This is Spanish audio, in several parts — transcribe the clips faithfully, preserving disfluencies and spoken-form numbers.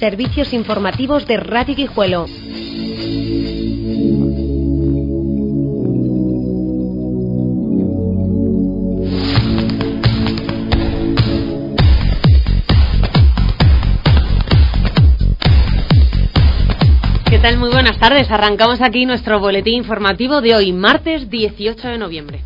servicios informativos de Radio Guijuelo. ¿Qué tal? Muy buenas tardes. Arrancamos aquí nuestro boletín informativo de hoy, martes dieciocho de noviembre.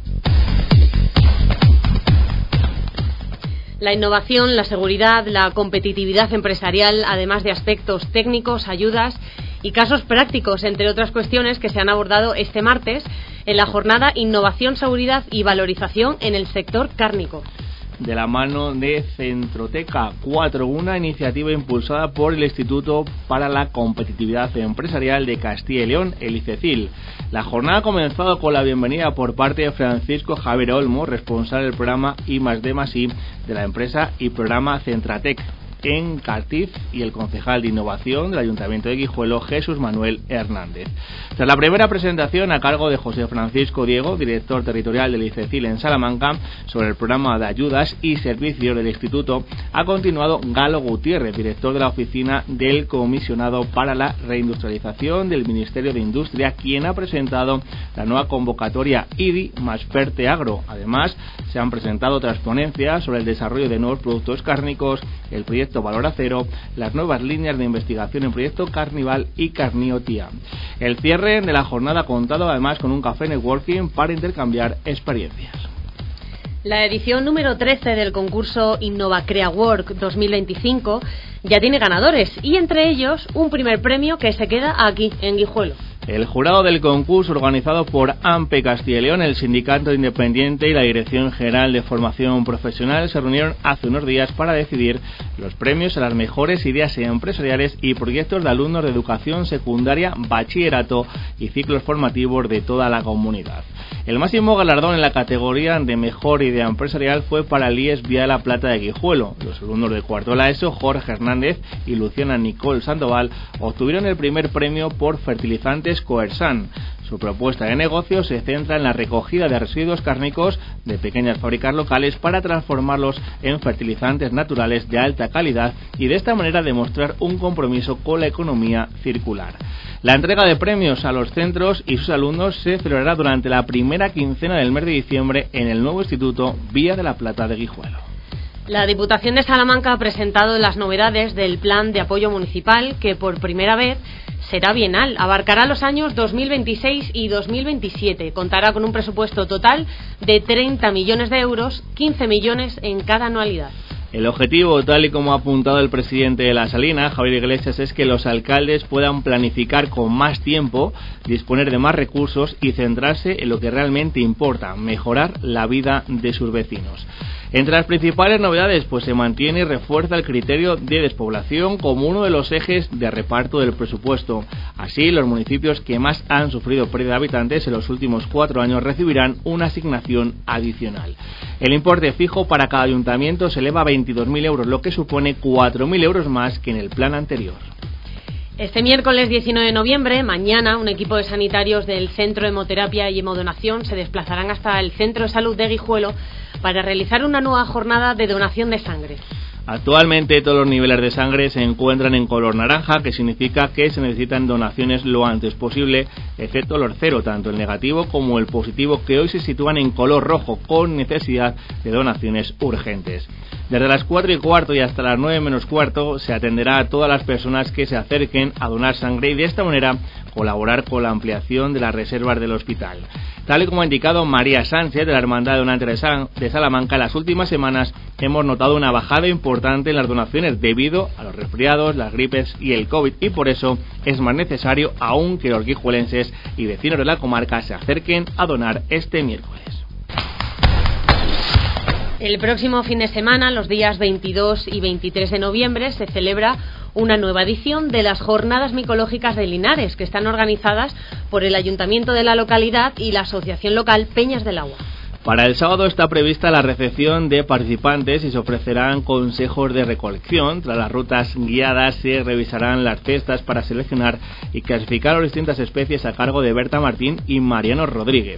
La innovación, la seguridad, la competitividad empresarial, además de aspectos técnicos, ayudas y casos prácticos, entre otras cuestiones que se han abordado este martes en la jornada Innovación, Seguridad y Valorización en el sector cárnico. De la mano de Centroteca cuatro, una iniciativa impulsada por el Instituto para la Competitividad Empresarial de Castilla y León, el ICECIL. La jornada ha comenzado con la bienvenida por parte de Francisco Javier Olmo, responsable del programa I más D más I de la empresa y programa Centratec en Cartiz, y el concejal de Innovación del Ayuntamiento de Guijuelo, Jesús Manuel Hernández. Tras la primera presentación a cargo de José Francisco Diego, director territorial del ICECIL en Salamanca, sobre el programa de ayudas y servicios del Instituto, ha continuado Galo Gutiérrez, director de la oficina del Comisionado para la Reindustrialización del Ministerio de Industria, quien ha presentado la nueva convocatoria I D I más PERTE Agro. Además, se han presentado otras ponencias sobre el desarrollo de nuevos productos cárnicos, el proyecto Valor Acero, las nuevas líneas de investigación en proyecto Carnival y Carniotía. El cierre de la jornada ha contado además con un café networking para intercambiar experiencias. La edición número trece del concurso Innova Crea Work dos mil veinticinco ya tiene ganadores, y entre ellos un primer premio que se queda aquí, en Guijuelo. El jurado del concurso, organizado por AMPE Castilla y León, el Sindicato Independiente y la Dirección General de Formación Profesional, se reunieron hace unos días para decidir los premios a las mejores ideas empresariales y proyectos de alumnos de educación secundaria, bachillerato y ciclos formativos de toda la comunidad. El máximo galardón en la categoría de mejor idea empresarial fue para el I E S Vía de la Plata de Guijuelo. Los alumnos de cuarto de la ESO, Jorge Hernández y Luciana Nicole Sandoval, obtuvieron el primer premio por fertilizantes Coersan. Su propuesta de negocio se centra en la recogida de residuos cárnicos de pequeñas fábricas locales para transformarlos en fertilizantes naturales de alta calidad y de esta manera demostrar un compromiso con la economía circular. La entrega de premios a los centros y sus alumnos se celebrará durante la primera quincena del mes de diciembre en el nuevo Instituto Vía de la Plata de Guijuelo. La Diputación de Salamanca ha presentado las novedades del Plan de Apoyo Municipal, que por primera vez será bienal. Abarcará los años dos mil veintiséis y dos mil veintisiete. Contará con un presupuesto total de treinta millones de euros, quince millones en cada anualidad. El objetivo, tal y como ha apuntado el presidente de La Salina, Javier Iglesias, es que los alcaldes puedan planificar con más tiempo, disponer de más recursos y centrarse en lo que realmente importa, mejorar la vida de sus vecinos. Entre las principales novedades, pues se mantiene y refuerza el criterio de despoblación como uno de los ejes de reparto del presupuesto. Así, los municipios que más han sufrido pérdida de habitantes en los últimos cuatro años recibirán una asignación adicional. El importe fijo para cada ayuntamiento se eleva a veintidós mil euros, lo que supone cuatro mil euros más que en el plan anterior. Este miércoles diecinueve de noviembre, mañana, un equipo de sanitarios del Centro de Hemoterapia y Hemodonación se desplazarán hasta el Centro de Salud de Guijuelo para realizar una nueva jornada de donación de sangre. Actualmente todos los niveles de sangre se encuentran en color naranja, que significa que se necesitan donaciones lo antes posible, excepto los cero, tanto el negativo como el positivo, que hoy se sitúan en color rojo, con necesidad de donaciones urgentes. Desde las cuatro y cuarto y hasta las nueve menos cuarto se atenderá a todas las personas que se acerquen a donar sangre y de esta manera colaborar con la ampliación de las reservas del hospital. Tal y como ha indicado María Sánchez, de la Hermandad de Donantes de Salamanca, en las últimas semanas hemos notado una bajada importante en las donaciones debido a los resfriados, las gripes y el COVID, y por eso es más necesario aún que los guijuelenses y vecinos de la comarca se acerquen a donar este miércoles. El próximo fin de semana, los días veintidós y veintitrés de noviembre, se celebra una nueva edición de las Jornadas Micológicas de Linares, que están organizadas por el Ayuntamiento de la localidad y la asociación local Peñas del Agua. Para el sábado está prevista la recepción de participantes y se ofrecerán consejos de recolección. Tras las rutas guiadas se revisarán las cestas para seleccionar y clasificar las distintas especies a cargo de Berta Martín y Mariano Rodríguez.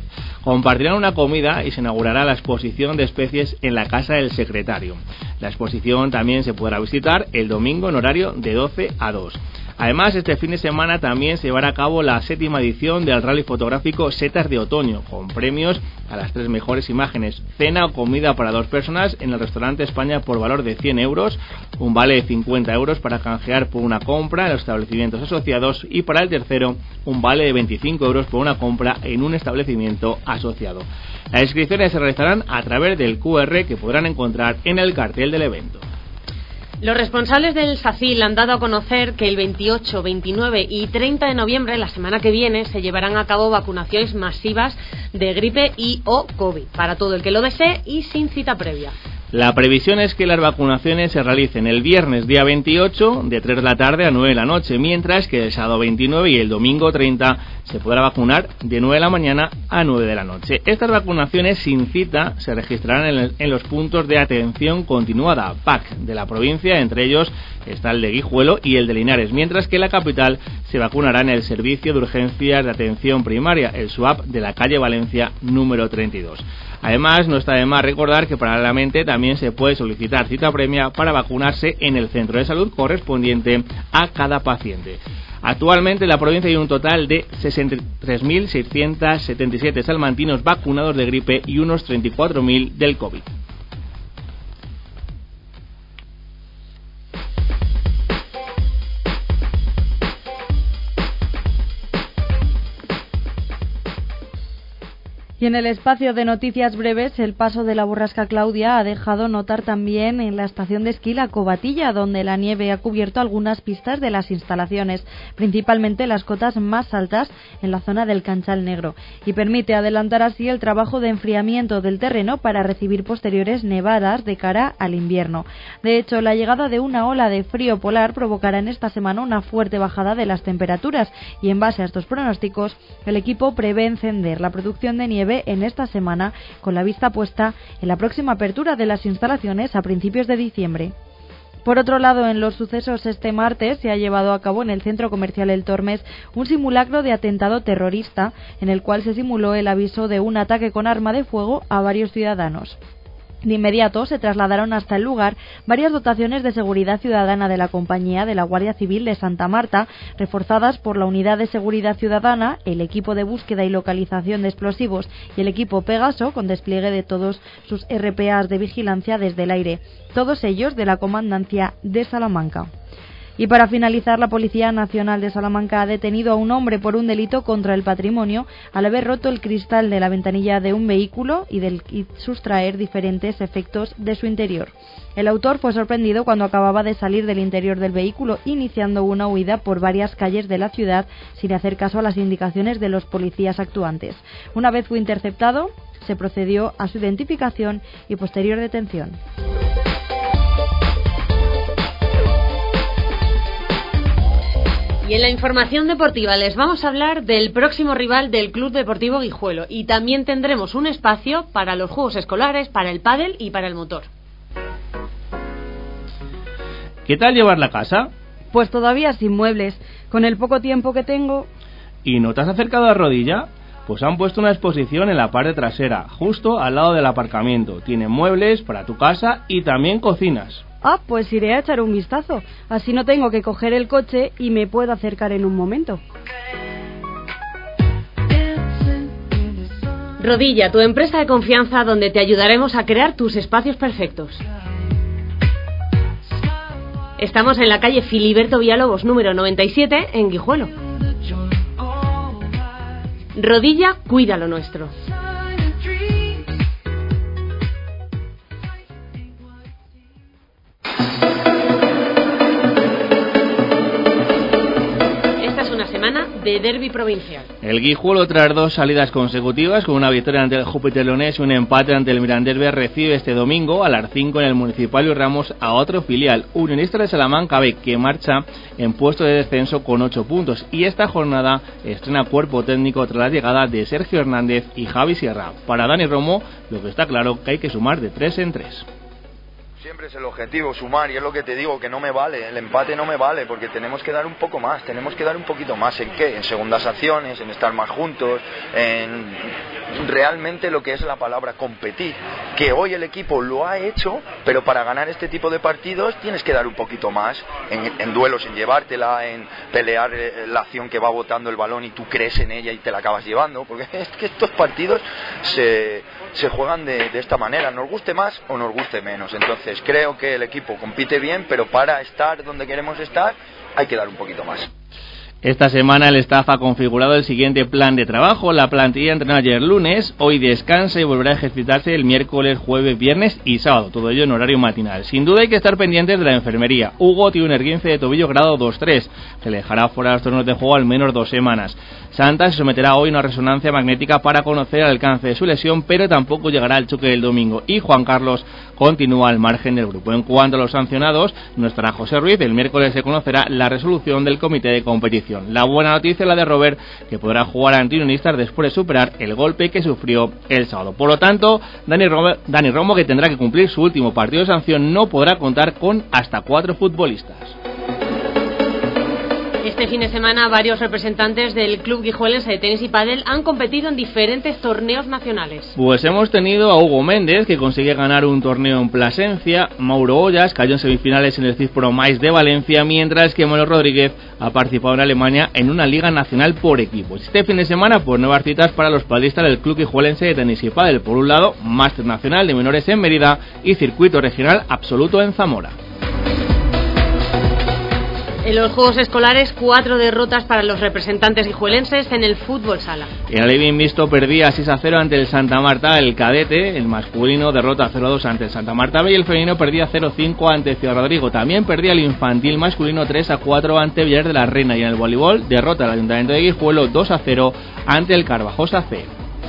Compartirán una comida y se inaugurará la exposición de especies en la Casa del Secretario. La exposición también se podrá visitar el domingo en horario de doce a dos. Además, este fin de semana también se llevará a cabo la séptima edición del rally fotográfico Setas de Otoño, con premios a las tres mejores imágenes, cena o comida para dos personas en el restaurante España por valor de cien euros, un vale de cincuenta euros para canjear por una compra en los establecimientos asociados y para el tercero un vale de veinticinco euros por una compra en un establecimiento asociado. Las inscripciones se realizarán a través del cu erre que podrán encontrar en el cartel del evento. Los responsables del SACIL han dado a conocer que el veintiocho, veintinueve y treinta de noviembre, la semana que viene, se llevarán a cabo vacunaciones masivas de gripe y o COVID para todo el que lo desee y sin cita previa. La previsión es que las vacunaciones se realicen el viernes día veintiocho de tres de la tarde a nueve de la noche, mientras que el sábado veintinueve y el domingo treinta se podrá vacunar de nueve de la mañana a nueve de la noche. Estas vacunaciones sin cita se registrarán en, el, en los puntos de atención continuada, P A C, de la provincia, entre ellos está el de Guijuelo y el de Linares, mientras que en la capital se vacunará en el Servicio de Urgencias de Atención Primaria, el S U A P de la calle Valencia número treinta y dos. Además, no está de más recordar que paralelamente también se puede solicitar cita previa para vacunarse en el centro de salud correspondiente a cada paciente. Actualmente en la provincia hay un total de sesenta y tres mil seiscientos setenta y siete salmantinos vacunados de gripe y unos treinta y cuatro mil del COVID. Y en el espacio de noticias breves, el paso de la borrasca Claudia ha dejado notar también en la estación de esquí La Covatilla, donde la nieve ha cubierto algunas pistas de las instalaciones, principalmente las cotas más altas en la zona del Canchal Negro, y permite adelantar así el trabajo de enfriamiento del terreno para recibir posteriores nevadas de cara al invierno. De hecho, la llegada de una ola de frío polar provocará en esta semana una fuerte bajada de las temperaturas, y en base a estos pronósticos, el equipo prevé encender la producción de nieve en esta semana, con la vista puesta en la próxima apertura de las instalaciones a principios de diciembre. Por otro lado, en los sucesos este martes se ha llevado a cabo en el centro comercial El Tormes un simulacro de atentado terrorista, en el cual se simuló el aviso de un ataque con arma de fuego a varios ciudadanos. De inmediato se trasladaron hasta el lugar varias dotaciones de seguridad ciudadana de la compañía de la Guardia Civil de Santa Marta, reforzadas por la Unidad de Seguridad Ciudadana, el equipo de búsqueda y localización de explosivos y el equipo Pegaso, con despliegue de todos sus erre pe as de vigilancia desde el aire, todos ellos de la Comandancia de Salamanca. Y para finalizar, la Policía Nacional de Salamanca ha detenido a un hombre por un delito contra el patrimonio al haber roto el cristal de la ventanilla de un vehículo y, del, y sustraer diferentes efectos de su interior. El autor fue sorprendido cuando acababa de salir del interior del vehículo, iniciando una huida por varias calles de la ciudad sin hacer caso a las indicaciones de los policías actuantes. Una vez fue interceptado, se procedió a su identificación y posterior detención. Y en la información deportiva les vamos a hablar del próximo rival del Club Deportivo Guijuelo, y también tendremos un espacio para los juegos escolares, para el pádel y para el motor. ¿Qué tal llevar la casa? Pues todavía sin muebles, con el poco tiempo que tengo. ¿Y no te has acercado a Rodilla? Pues han puesto una exposición en la parte trasera, justo al lado del aparcamiento. Tienen muebles para tu casa y también cocinas. Ah, pues iré a echar un vistazo. Así no tengo que coger el coche y me puedo acercar en un momento. Rodilla, tu empresa de confianza donde te ayudaremos a crear tus espacios perfectos. Estamos en la calle Filiberto Villalobos, número noventa y siete, en Guijuelo. Rodilla, cuida lo nuestro. De derbi provincial. El Guijuelo, tras dos salidas consecutivas, con una victoria ante el Júpiter Leonés y un empate ante el Mirandés B, recibe este domingo a las cinco en el Municipal Luis Ramos a otro filial, Unionista de Salamanca B, que marcha en puesto de descenso con ocho puntos, y esta jornada estrena cuerpo técnico tras la llegada de Sergio Hernández y Javi Sierra. Para Dani Romo, lo que está claro que hay que sumar de tres en tres. Siempre es el objetivo, sumar, y es lo que te digo, que no me vale, el empate no me vale, porque tenemos que dar un poco más, tenemos que dar un poquito más. ¿En qué? En segundas acciones, en estar más juntos, en realmente lo que es la palabra competir, que hoy el equipo lo ha hecho, pero para ganar este tipo de partidos tienes que dar un poquito más, en, en duelos, en llevártela, en pelear la acción que va botando el balón y tú crees en ella y te la acabas llevando, porque es que estos partidos se, se juegan de, de esta manera, nos guste más o nos guste menos. Entonces creo que el equipo compite bien, pero para estar donde queremos estar hay que dar un poquito más. Esta semana el staff ha configurado el siguiente plan de trabajo. La plantilla entrenó ayer lunes, hoy descansa y volverá a ejercitarse el miércoles, jueves, viernes y sábado, todo ello en horario matinal. Sin duda hay que estar pendientes de la enfermería. Hugo tiene un esguince de tobillo grado dos tres, que le dejará fuera de los torneos de juego al menos dos semanas. Santa se someterá hoy a una resonancia magnética para conocer el alcance de su lesión, pero tampoco llegará al choque del domingo. Y Juan Carlos continúa al margen del grupo. En cuanto a los sancionados, no estará José Ruiz. El miércoles se conocerá la resolución del comité de competición. La buena noticia es la de Robert, que podrá jugar ante Unionistas después de superar el golpe que sufrió el sábado. Por lo tanto, Dani Romo, Dani Romo, que tendrá que cumplir su último partido de sanción, no podrá contar con hasta cuatro futbolistas. Este fin de semana varios representantes del Club Guijuelense de Tenis y Pádel han competido en diferentes torneos nacionales. Pues hemos tenido a Hugo Méndez, que consigue ganar un torneo en Plasencia. Mauro Ollas cayó en semifinales en el Cifro Mais de Valencia, mientras que Manuel Rodríguez ha participado en Alemania en una liga nacional por equipos. Este fin de semana, pues nuevas citas para los padristas del Club Guijuelense de Tenis y Pádel. Por un lado, Máster Nacional de Menores en Mérida y Circuito Regional Absoluto en Zamora. En los Juegos Escolares, cuatro derrotas para los representantes guijuelenses en el fútbol sala. El Alevín Mixto perdía seis a cero ante el Santa Marta, el cadete. El masculino derrota cero a dos ante el Santa Marta B y el femenino perdía cero a cinco ante Ciudad Rodrigo. También perdía el infantil masculino tres a cuatro ante Villar de la Reina, y en el voleibol derrota el Ayuntamiento de Guijuelo dos a cero ante el Carvajosa C.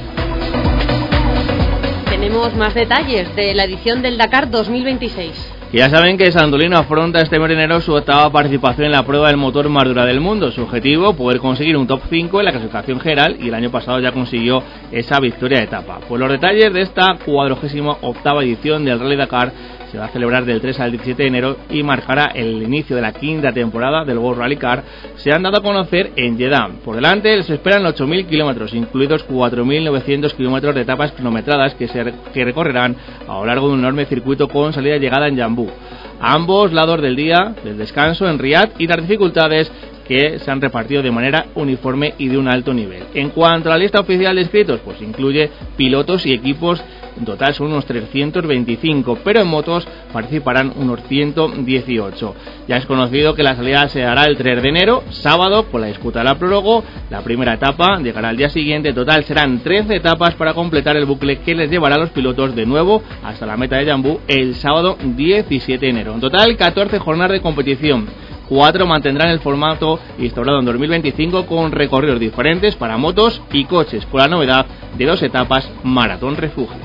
Tenemos más detalles de la edición del Dakar dos mil veintiséis. Y ya saben que Sandolino afronta este mes de enero su octava participación en la prueba del motor más dura del mundo. Su objetivo, poder conseguir un top cinco en la clasificación general, y el año pasado ya consiguió esa victoria de etapa. Pues los detalles de esta cuadragésima octava edición del Rally Dakar se va a celebrar del tres al diecisiete de enero y marcará el inicio de la quinta temporada del World Rally Car. Se han dado a conocer en Jeddah. Por delante les esperan ocho mil kilómetros, incluidos cuatro mil novecientos kilómetros de etapas cronometradas que se que recorrerán a lo largo de un enorme circuito con salida y llegada en Jambú. A ambos lados del día del descanso en Riad, y las dificultades que se han repartido de manera uniforme y de un alto nivel. En cuanto a la lista oficial de inscritos, pues incluye pilotos y equipos. En total son unos trescientos veinticinco, pero en motos participarán unos ciento dieciocho. Ya es conocido que la salida se hará el tres de enero, sábado, con la disputa de la prólogo. La primera etapa llegará al día siguiente. En total serán trece etapas para completar el bucle que les llevará a los pilotos de nuevo hasta la meta de Jambú el sábado diecisiete de enero. En total, catorce jornadas de competición. Cuatro mantendrán el formato instaurado en dos mil veinticinco, con recorridos diferentes para motos y coches, con la novedad de dos etapas maratón refugio.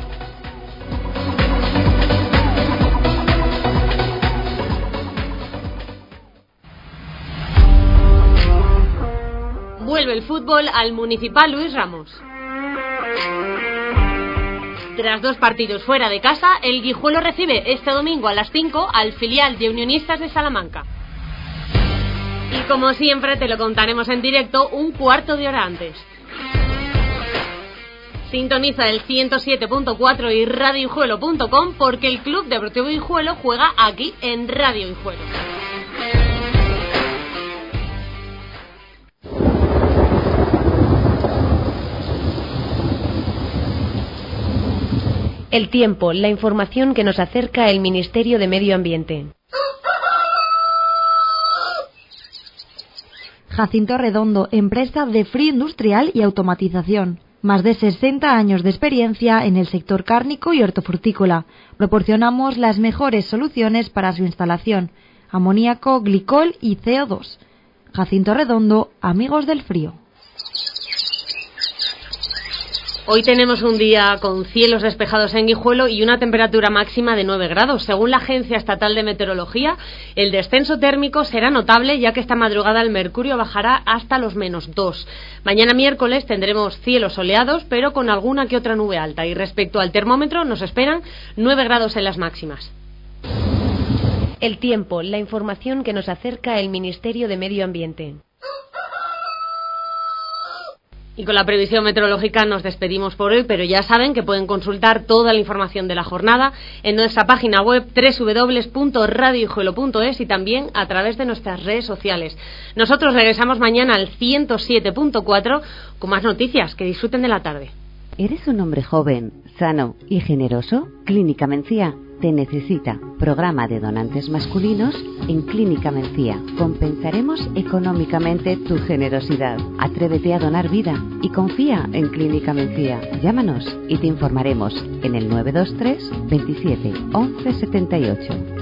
Vuelve el fútbol al Municipal Luis Ramos. Tras dos partidos fuera de casa, el Guijuelo recibe este domingo a las cinco al filial de Unionistas de Salamanca. Y como siempre te lo contaremos en directo un cuarto de hora antes. Sintoniza el ciento siete punto cuatro y radio guijuelo punto com, porque el Club Deportivo Guijuelo juega aquí en Radio Guijuelo. El tiempo, la información que nos acerca el Ministerio de Medio Ambiente. Jacinto Redondo, empresa de frío industrial y automatización. Más de sesenta años de experiencia en el sector cárnico y hortofrutícola. Proporcionamos las mejores soluciones para su instalación: amoníaco, glicol y C O dos. Jacinto Redondo, amigos del frío. Hoy tenemos un día con cielos despejados en Guijuelo y una temperatura máxima de nueve grados. Según la Agencia Estatal de Meteorología, el descenso térmico será notable, ya que esta madrugada el mercurio bajará hasta los menos dos. Mañana miércoles tendremos cielos soleados, pero con alguna que otra nube alta. Y respecto al termómetro, nos esperan nueve grados en las máximas. El tiempo, la información que nos acerca el Ministerio de Medio Ambiente. Y con la previsión meteorológica nos despedimos por hoy, pero ya saben que pueden consultar toda la información de la jornada en nuestra página web doble u doble u doble u punto radio guijuelo punto es y también a través de nuestras redes sociales. Nosotros regresamos mañana al ciento siete punto cuatro con más noticias. Que disfruten de la tarde. ¿Eres un hombre joven, sano y generoso? Clínica Mencía te necesita. Programa de donantes masculinos en Clínica Mencía. Compensaremos económicamente tu generosidad. Atrévete a donar vida y confía en Clínica Mencía. Llámanos y te informaremos en el nueve dos tres veintisiete once setenta y ocho.